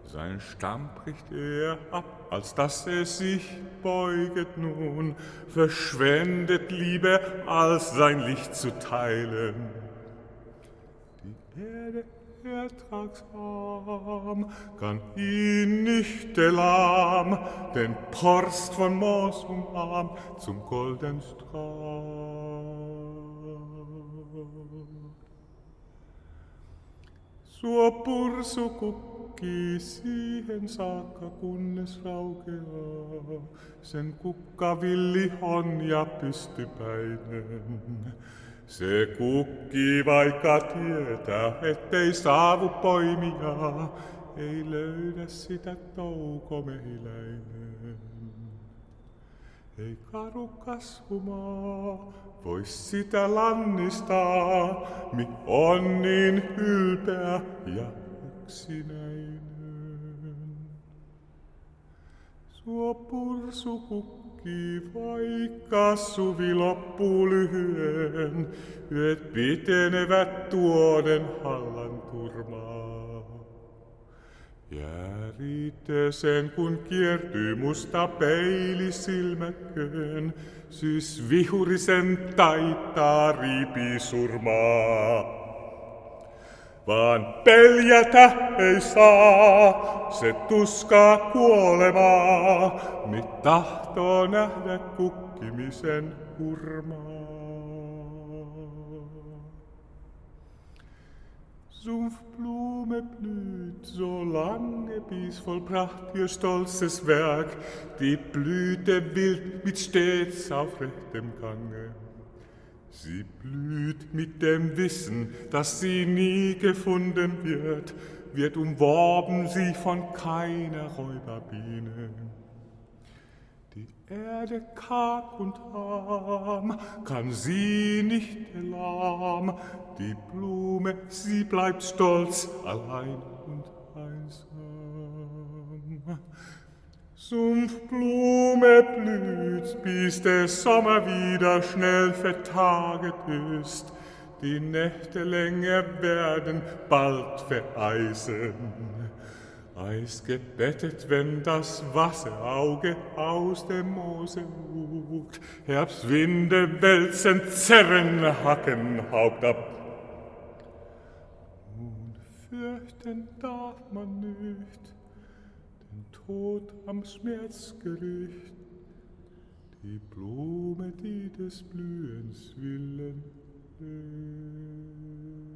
Sein Stamm bricht er ab, als dass er sich beuget nun, verschwendet Liebe, als sein Licht zu teilen. Die Erde ertragsam, kann ihn nicht erlahm, den Porst von Moos umarmt zum golden Strand. Suo pursu kukki siihen saakka, kunnes raukeaa sen kukkavilli on ja pystypäinen. Se kukki vaikka tietää, ettei saavu poimia, ei löydä sitä toukomehiläinen. Ei karu kasvumaa vois sitä lannistaa, mi on niin ylpeä ja yksinäinen. Suo pursukukki, vaikka suvi loppuu lyhyen, yöt pitenevät tuoden hallan turmaa. Jääriteeseen kun kiertyy musta peili silmäköön, syys vihurisen taittaa riipisurmaa. Vaan peljätä ei saa, se tuskaa kuolemaa, mi tahtoo nähdä kukkimisen hurmaa. Sumpfblume blüht, solange bis vollbracht ihr stolzes Werk, die Blüte wild mit stets aufrechtem Gange. Sie blüht mit dem Wissen, dass sie nie gefunden wird umworben sie von keiner Räuberbiene. Die Erde karg und arm, kann sie nicht erlahm, die Blume, sie bleibt stolz, allein und einsam. Sumpfblume blüht, bis der Sommer wieder schnell vertaget ist. Die Nächte länger werden bald vereisen. Eisgebettet, wenn das Wasserauge aus dem Moose lugt. Herbstwinde wälzen, zerren, hacken Haupt ab. Und fürchten darf man nicht den Tod am Schmerzgericht, die Blume, die des Blühens willen lebt.